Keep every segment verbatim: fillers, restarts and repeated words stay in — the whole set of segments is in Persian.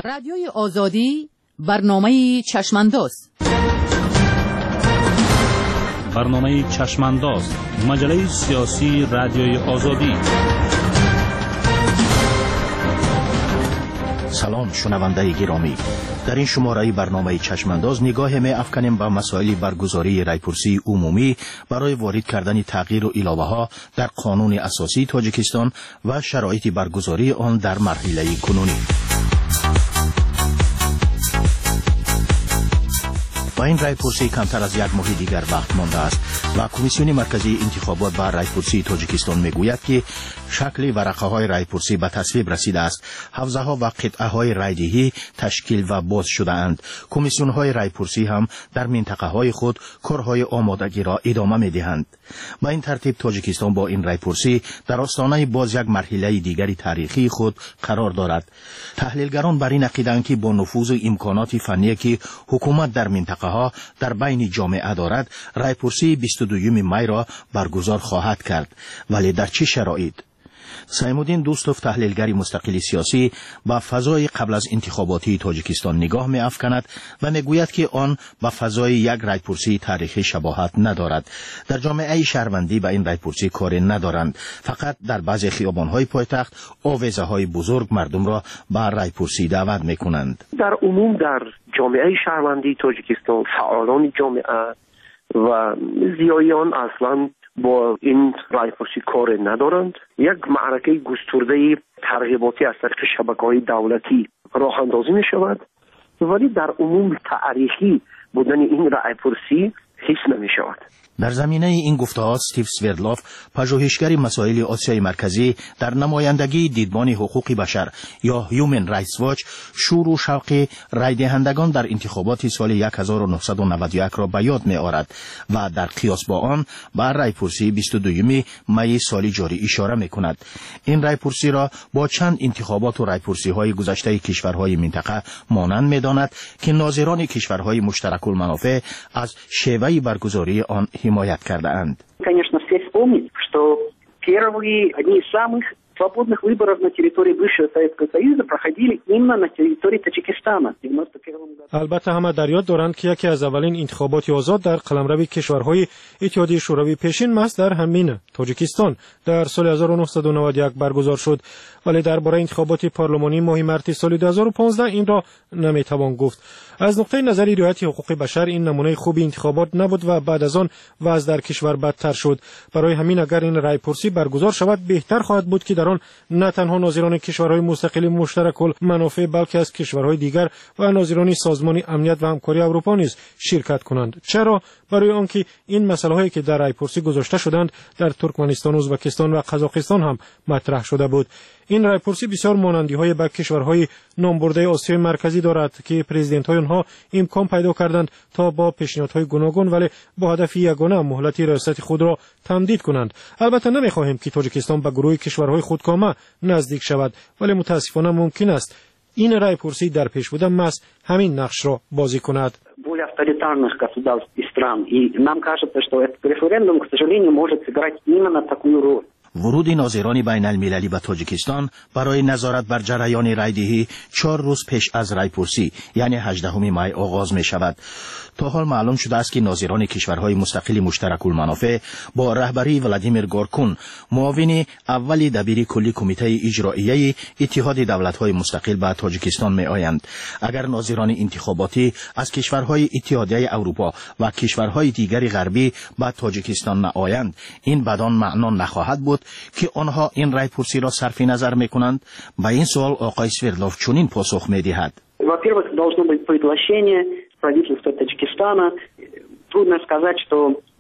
رادیوی آزادی برنامه چشمانداز. برنامه چشمانداز، مجله سیاسی رادیوی آزادی. سلام شنونده گرامی، در این شماره برنامه چشمانداز نگاه می افکنیم به مسائل برگزاری رایپرسی عمومی برای وارد کردن تغییر و علاوه ها در قانون اساسی تاجیکستان و شرایط برگزاری آن در مرحله کنونی. با این رایپرسی کمتر از یک ماه دیگر وقت مانده است و کمیسیون مرکزی انتخابات بر رایپرسی تاجیکستان میگوید که شکل ورقه های رایپرسی به تصویب رسیده است. حوزه ها و قطعه های رایدهی تشکیل و باز شده اند. کمیسیون های رایپرسی هم در منطقه های خود کارهای آمادگی را ادامه می دهند. با این ترتیب تاجیکستان با این رایپرسی در آستانه باز یک مرحله دیگری تاریخی خود قرار دارد. تحلیلگران بر این عقیده‌اند که با نفوذ و امکانات فنی که حکومت در منطقه ها در بین جامعه دارد، رایپرسی بیست و دوم می را برگزار خواهد کرد. ولی در چه شرایط؟ سیمودین دوستوف، تحلیلگری مستقل سیاسی، با فضای قبل از انتخاباتی تاجیکستان نگاه می افکند و می گوید که آن با فضای یک رایپرسی تاریخی شباهت ندارد. در جامعه شهروندی به این رایپرسی کار ندارند، فقط در بعضی خیابان‌های پایتخت آویزه های بزرگ مردم را به رایپرسی دعوت می کنند. در عموم در جامعه شهروندی تاجیکستان فعالان جامعه و زیایان اصلا با این رایپرسی کار ندارند. یک معرکه گسترده ترغیباتی از طریق شبکه‌های دولتی راه اندازی می شود، ولی در عموم تاریخی بودن این رایپرسی حس نمی شود. در زمینه این گفته‌ها استیو سوردلوف، پژوهشگر مسائل آسیای مرکزی در نمایندگی دیدبان حقوق بشر یا هیومن رایتس واچ، شور و شوق رای دهندگان در انتخابات سال هزار و نهصد و نود و یک را به یاد می‌آورد و در قیاس با آن بر رایپرسی بیست و دوم می سال جاری اشاره می‌کند. این رایپرسی را با چند انتخابات و رایپرسی‌های گذشته کشورهای منطقه مانند می‌داند که ناظران کشورهای مشترک المنافع از شیوه برگزاری آن حمایت کرده اند. Конечно, все вспомнить, что первые, одни из самых свободных выборов на территории бывшего Советского Союза проходили именно на территории Таджикистана в девяносто первом году. البته همه در یاد دارند که یکی از اولین انتخابات آزاد در قلمرو کشورهای اتحادیه شوروی پیشین محض در همین تاجیکستان در سال هزار و نهصد و نود و یک برگزار شد، ولی درباره انتخابات پارلمانی ماه مارس سال دو هزار و پانزده این را نمیتوان گفت. از نقطه نظر رعایت حقوق بشر این نمونه خوب انتخابات نبود و بعد از آن وضع در کشور بدتر شد. برای همین اگر این رایپرسی برگزار شود بهتر خواهد بود که در آن نه تنها ناظران کشورهای مستقل مشترک المنافع بلکه از کشورهای دیگر و ناظران سازمان امنیت و همکاری اروپا نیز شرکت کنند. چرا؟ برای آنکه این مسائلی که در رایپرسی گذاشته شدند در ترکمنستان، ازبکستان و قزاقستان هم مطرح شده بود. این رایپرسی بسیار مانندی‌های با کشورهای نامبرده آسیای مرکزی دارد که پرزیدنت‌های آنها امکان پیدا کردند تا با پیشنهادهای گوناگون ولی با هدف یگانه مهلت ریاست خود را تمدید کنند. البته نمی‌خواهیم که تاجیکستان به گروه کشورهای خودکامه نزدیک شود، ولی متاسفانه ممکن است این رایپرسی در پیش بوده محض همین نقش را بازی کند. Более авторитарных государств и стран, и нам кажется, что этот референдум, к сожалению, может сыграть именно такую роль. ورود ناظران بین المللی به تاجیکستان برای نظارت بر جریان رایدهی چهار روز پیش از رایپرسی یعنی هجدهم می آغاز می شود. تا حال معلوم شده است که ناظران کشورهای مستقل مشترک المنافع با رهبری ولادیمیر گورکون، معاون اول دبیر کلی کمیته اجرایی اتحاد دولت‌های مستقل به تاجیکستان می آیند. اگر ناظران انتخاباتی از کشورهای اتحادیه اروپا و کشورهای دیگر غربی به تاجیکستان نآیند، این بدان معنا نخواهد بود که آنها این رایپرسی را صرف نظر می‌کنند. با این سوال آقای سوردلوف چنین پاسخ می‌دهد: Во-первых, должно быть приглашение правительства Таджикистана. Трудно сказать, что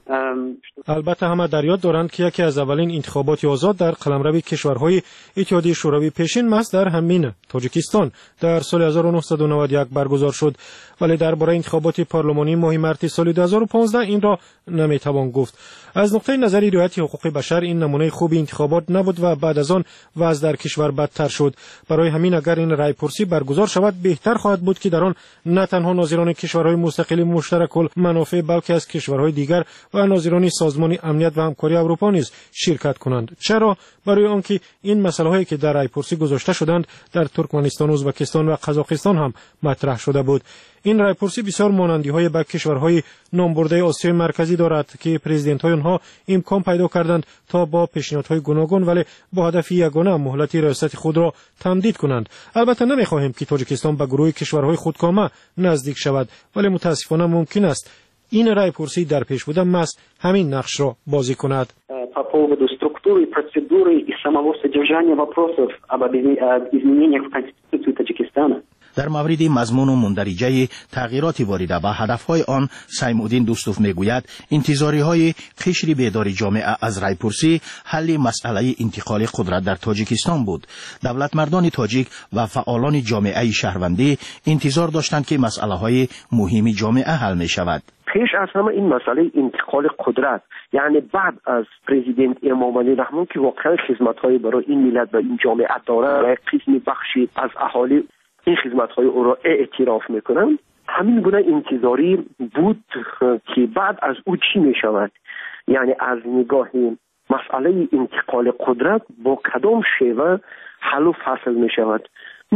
البته همه در یاد دارند که یکی از اولین انتخابات آزاد در قلمرو کشورهای اتحادیه شوروی پیشین محض در همین تاجیکستان در سال هزار و نهصد و نود و یک برگزار شد، ولی درباره انتخابات پارلمانی ماه مارس سال دو هزار و پانزده این را نمیتوان گفت. از نقطه نظر رعایت حقوق بشر این نمونه خوب انتخابات نبود و بعد از آن وضع در کشور بدتر شد. برای همین اگر این رایپرسی برگزار شود بهتر خواهد بود که در آن نه تنها ناظران کشورهای مستقل مشترک المنافع بلکه از کشورهای دیگر و ناظران سازمان سازمان امنیت و همکاری اروپا نیز شرکت کنند. چرا؟ برای آنکه این مسائلی که در رایپرسی گذاشته شدند در ترکمنستان، ازبکستان و قزاقستان هم مطرح شده بود. این رایپرسی بسیار مانندی‌های با کشورهای نامبرده آسیای مرکزی دارد که پرزیدنت‌های آنها امکان پیدا کردند تا با پیشنهادهای گوناگون ولی با هدف یگانه مهلت ریاست خود را تمدید کنند. البته نمی‌خواهیم که تاجیکستان به گروه کشورهای خودکامه نزدیک شود، ولی متاسفانه ممکن است این رایپرسی در پیش بوده مس همین نقش را بازی کند. По поводу структуры, процедуры и самого содержания вопросов об изменениях в Конституции Таджикистана. در مورد مضمون و مندرجه تغییراتی وارده به هدفهای آن، سیمودین دوستوف میگوید انتظاری‌های قشری بیداری جامعه از رایپرسی حل مسئله انتقال قدرت در تاجیکستان بود. دولت مردان تاجیک و فعالان جامعه شهروندی انتظار داشتند که مسئله‌های مهم جامعه حل می شود. پیش از همه این مسئله انتقال قدرت، یعنی بعد از پرزیدنت امامعلی رحمان که واقعا خدمت‌های برای این ملت و این جامعه داره و قسمی بخشی از اهالی این خدمت‌های او را اعتراف میکنند، همین گونه انتظاری بود که بعد از او چی میشود، یعنی از نگاه مسئله انتقال قدرت با کدام شیوه حل و فصل میشود.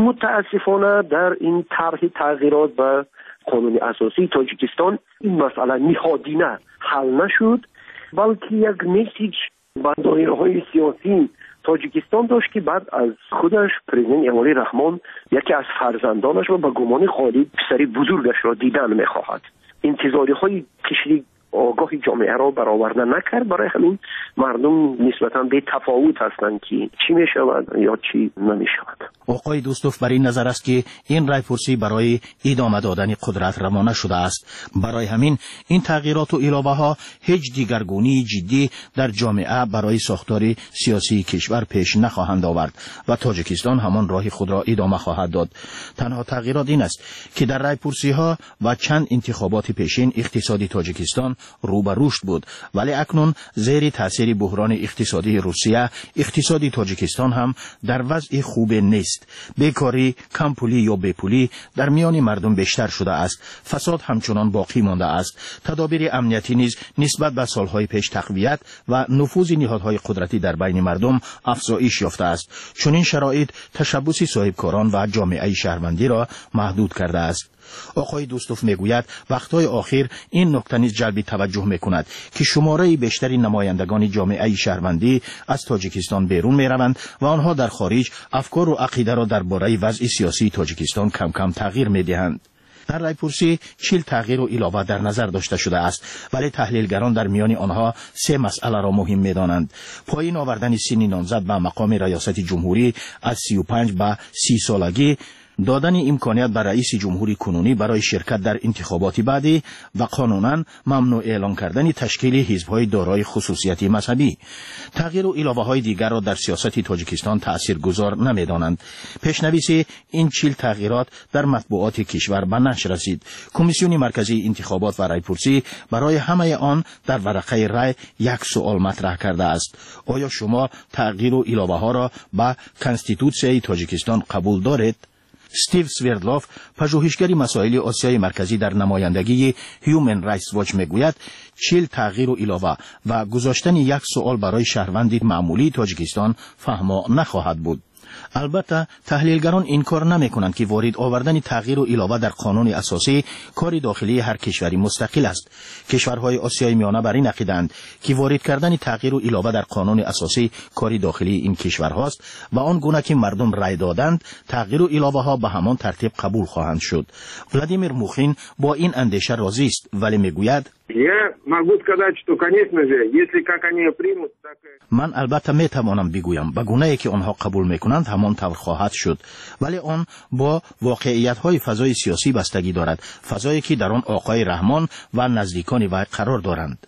متاسفانه در این طرح تغییرات به قانون اساسی تاجیکستان این مسئله نهادینه حل نشد، بلکه یک میسیج به دایره‌های سیاسی تاجیکستان داشت که بعد از خودش پرزیدنت امامعلی رحمان یکی از فرزندانش و به گمان خالد پسر بزرگش را دیدن میخواهد. انتظاری های قشری آگاه جامعه را برآورده نکرد، برای همین مردم نسبتاً به تفاوت هستند که چی می شود یا چی نمی شود. آقای دوستوف بر این نظر است که این رایپرسی برای ادامه دادن قدرت روانه شده است. برای همین این تغییرات و علاوه ها هیچ دیگرگونی جدی در جامعه برای ساختار سیاسی کشور پیش نخواهند آورد و تاجیکستان همان راه خود را ادامه خواهد داد. تنها تغییرات این است که در رایپرسی ها و چند انتخابات پیشین اقتصادی تاجیکستان رو به رشد بود، ولی اکنون زیر تاثیر بحران اقتصادی روسیه اقتصادی تاجیکستان هم در وضع خوب نیست. بیکاری، کمپولی یا بیپولی در میان مردم بیشتر شده است. فساد همچنان باقی مانده است. تدابیر امنیتی نیز نسبت به سالهای پیش تقویت و نفوذ نهادهای قدرتی در بین مردم افزایش یافته است. چون این شرایط تشبث صاحبکاران و جامعه شهروندی را محدود کرده است. آقای دوستوف میگوید وقتهای آخر این نکته نیز جلب توجه میکند که شماره بیشتری نمایندگان جامعه شهروندی از تاجیکستان بیرون میروند و آنها در خارج افکار و عقیده را درباره وضع سیاسی تاجیکستان کم کم تغییر میدهند. در رایپرسی چهل تغییر و علاوه در نظر داشته شده است، ولی تحلیلگران در میان آنها سه مسئله را مهم می‌دانند: پایین آوردن سن نامزد به مقام ریاست جمهوری از سی و پنج به سی سالگی، دادن امکانیت به رئیس جمهوری کنونی برای شرکت در انتخابات بعدی و قانونا ممنوع اعلان کردن تشکیل حزب‌های دارای خصوصیت مذهبی. تغییر و علاوه‌های دیگر را در سیاست تاجیکستان تاثیرگذار نمی‌دانند. پیش‌نویس این چهل تغییرات در مطبوعات کشور به نشر رسید. کمیسیون مرکزی انتخابات و رایپرسی برای همه آن در ورقه رای یک سوال مطرح کرده است: آیا شما تغییر و علاوه‌ها را به کنستیتوسیای تاجیکستان قبول دارید؟ استیو سویردلوف، پژوهشگر مسائل آسیای مرکزی در نمایندگی هیومن رایتس واچ میگوید چهل تغییر و علاوه و گذاشتن یک سوال برای شهروند معمولی تاجیکستان فهما نخواهد بود. البته تحلیلگران این کار نمی کنند که وارد آوردن تغییر و علاوه در قانون اساسی کار داخلی هر کشوری مستقل است. کشورهای آسیای میانه بر این عقیده‌اند که وارد کردن تغییر و علاوه در قانون اساسی کار داخلی این کشورهاست و آن گونه که مردم رای دادند تغییر و علاوه ها به همان ترتیب قبول خواهند شد. ولادیمیر موخین با این اندیشه راضی است، ولی میگوید من البته می توانم بگویم به گونه‌ای که آنها قبول میکنند همان طور خواهد شد، ولی آن با واقعیت‌های فضای سیاسی بستگی دارد، فضایی که در آن آقای رحمان و نزدیکان وی قرار دارند.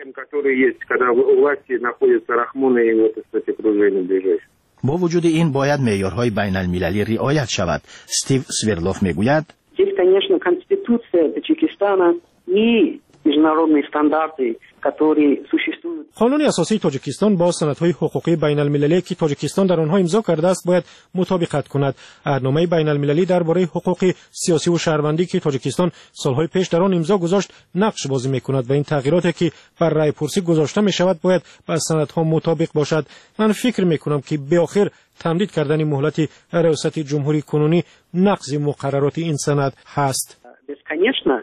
با وجود این باید معیارهای بین المللی رعایت شود. استیو سویردلوف میگوید Здесь, конечно, Конституция Таджикистана и международные стандарты, которые существуют. قانون اساسی تاجیکستان با سندهای حقوقی بین المللی که تاجیکستان در آنها امضا کرده است باید مطابقت کند. عهدنامه بین المللی درباره حقوق سیاسی و شهروندی که تاجیکستان سالهای پیش در آن امضا گذاشت نقش بازی می‌کند و این تغییراتی که بر رأی پرسی گذاشته می‌شود باید با سندها مطابق باشد. من فکر می‌کنم که به آخر تمدید کردن مهلت ریاست جمهوری کنونی نقض مقررات این سند هست. Конечно,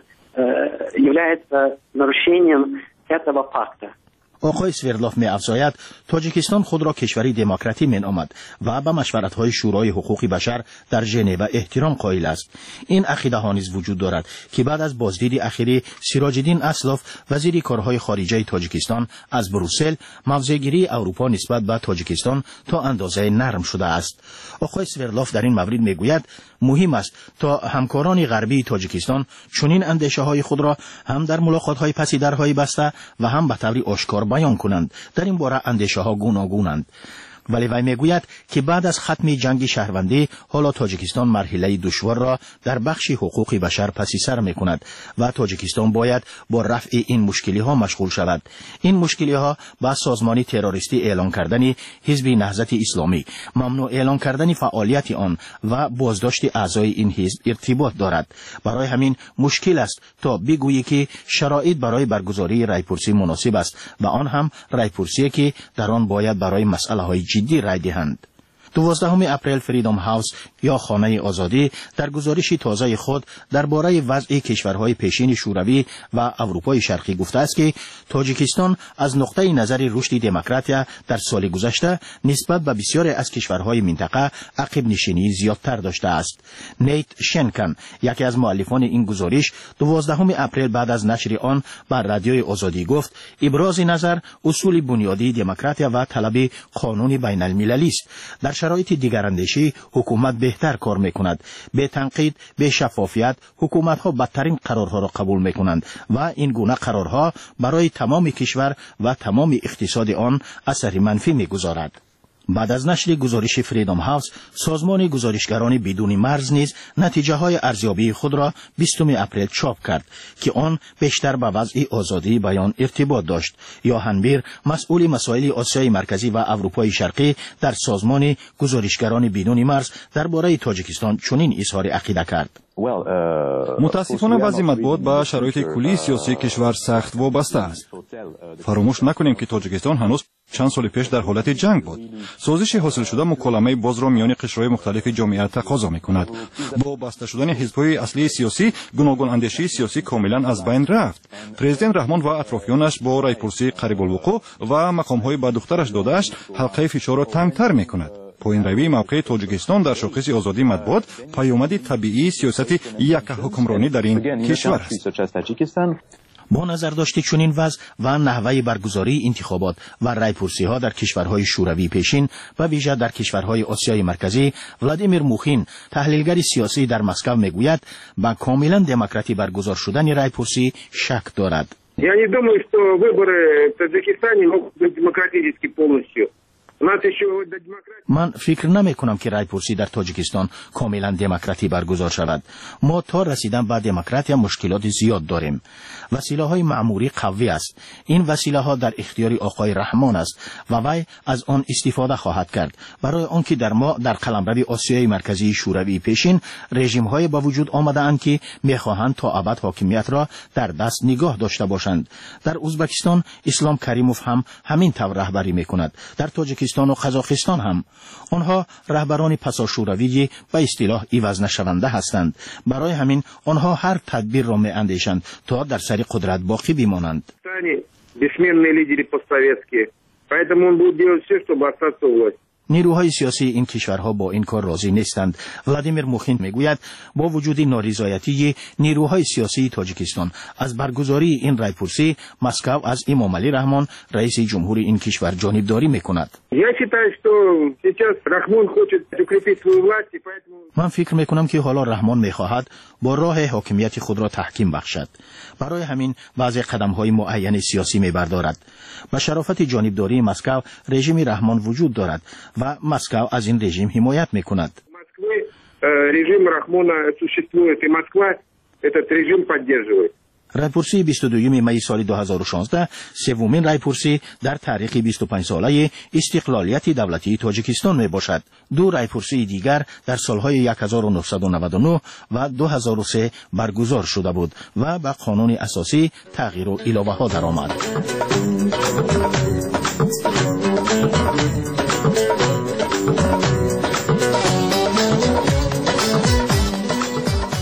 является нарушением этого пакта. آقای سویرلوف می افزاید تاجیکستان خود را کشوری دموکراتی می نامد و به مشورت‌های شورای حقوق بشر در ژنو احترام قائل است. این عقیده ها نیز وجود دارد که بعد از بازدید اخیری سیراج الدین اسلاف وزیر کارهای خارجه تاجیکستان از بروسل موضع‌گیری اروپا نسبت به تاجیکستان تا اندازه نرم شده است. آقای سویرلوف در این مورد می گوید مهم است تا همکاران غربی تاجیکستان چنین اندیشه‌های خود را هم در ملاقات‌های پس درهای بسته و هم به طور آشکار بیان کنند. در این باره اندیشه‌ها گوناگونند. ولی وی میگوید که بعد از ختم جنگ شهروندی حالا تاجیکستان مرحله دشوار را در بخش حقوق بشر پسی سر میکند و تاجیکستان باید با رفع این مشکلی ها مشغول شود. این مشکلی ها با سازمان تروریستی اعلان کردن حزب نهضت اسلامی، ممنوع اعلان کردن فعالیت آن و بازداشت اعضای این حزب ارتباط دارد. برای همین مشکل است تا بگویی که شرایط برای برگزاری رایپرسی مناسب است و آن هم رایپرسی که در آن باید برای مسئله های جدی رای دهند. دوازدهم اپریل فریدم هاوس یا خانه آزادی در گزارشی تازه خود درباره وضع کشورهای پیشین شوروی و اروپای شرقی گفته است که تاجیکستان از نقطه نظر رشد دموکراتیا در سال گذشته نسبت به بسیاری از کشورهای منطقه عقب نشینی زیادتر داشته است. نیت شنکن یکی از مؤلفان این گزارش دوازدهم اپریل بعد از نشر آن بر رادیوی آزادی گفت ابراز نظر اصول بنیادی دموکراتیا و طلب قانون بین المللی است. در شرایط دیگراندیشی حکومت بهتر کار میکند. به تنقید، به شفافیت حکومت ها بدترین قرارها را قبول میکنند و این گونه قرارها برای تمام کشور و تمام اقتصاد آن اثر منفی میگذارد. بعد از نشر گزارش فریدم هاوس، سازمان گزارشگران بدون مرز نیز نتیجه های ارزیابی خود را بیستم اپریل چاپ کرد که آن بیشتر به وضع آزادی بیان ارتباط داشت. یوهان بیر، مسئول مسائل آسیای مرکزی و اروپای شرقی در سازمان گزارشگران بدون مرز درباره تاجیکستان چنین اظهار عقیده کرد. متاسفانه بعضی مطبوعات به شرایط کلی سیاسی کشور سخت وابسته است. فراموش نکنیم که تاجیکستان هنوز چند سال پیش در حالت جنگ بود. سازش حاصل شده مکالمه باز را میان قشرهای مختلف جامعه تقاضا میکند. با بسته شدن حزب‌های اصلی سیاسی، گوناگون اندیشی سیاسی کاملا از بین رفت. پرزیدنت رحمان و اطرافیانش با رایپرسی قریب الوقوع و مقام‌های به دخترش داده‌اش حلقه فشار را تنگ‌تر میکند. پایین روی موقع تاجیکستان در شاخص آزادی مطبوعات پیامد طبیعی سیاست یک حکمرانی در این کشور است. با نظر داشت چنین وضع و نحوه برگزاری انتخابات و رایپرسی ها در کشورهای شوروی پیشین و ویژه در کشورهای آسیای مرکزی، ولادیمیر موخین، تحلیلگر سیاسی در مسکو میگوید با کاملا دموکراتی برگزار شدن رایپرسی شک دارد. Я не думаю, что выборы в Таджикистане могут быть демократически полностью. من فکر نمی کنم که رایپرسی در تاجیکستان کاملا دموکراتی برگزار شود. ما تا رسیدن به دموکراتی مشکلات زیاد داریم. وسیله های معمولی قوی است. این وسیله ها در اختیار آقای رحمان است و وی از آن استفاده خواهد کرد. برای آنکه در ما در قلمرو آسیای مرکزی شوروی پیشین رژیم های با وجود آمده اند که میخواهند تا ابد حاکمیت را در دست نگاه داشته باشند. در ازبکستان اسلام کریموف هم همین طور رهبری میکند. در تاجیکستان و قزاقستان هم آنها رهبران پسا شوروی به اصطلاح عوض نشونده هستند. برای همین آنها هر تدبیر را میاندیشند تا در سر قدرت باقی بمانند. بسمنные лидеры постсоветские. Поэтому он будет делать все, чтобы остаться у власти. نیروهای سیاسی این کشورها با این کار راضی نیستند. ولادیمیر موخین میگوید با وجود نارضایتی نیروهای سیاسی تاجیکستان از برگزاری این رایپرسی، مسکو از امام علی رحمان رئیس جمهور این کشور جانبداری میکند. من فکر میکنم که حالا رحمان میخواهد با راه حاکمیت خود را تحکیم بخشد. برای همین بعضی قدم‌های معین سیاسی میبردارد. با شرافت جانبداری مسکو رژیم رحمان وجود دارد و مسکو از این رژیم حمایت میکند. رژیم رحمان существует и Москва этот режим поддерживает. رایپرسی بیست و دوم می سال دو هزار و شانزده سومین رایپرسی در تاریخ بیست و پنج ساله استقلالیت دولتی تاجیکستان می باشد. دو رایپرسی دیگر در سالهای هزار و نهصد و نود و نه و دو هزار و سه برگزار شده بود و به قانون اساسی تغییر و علاوه ها درآمد.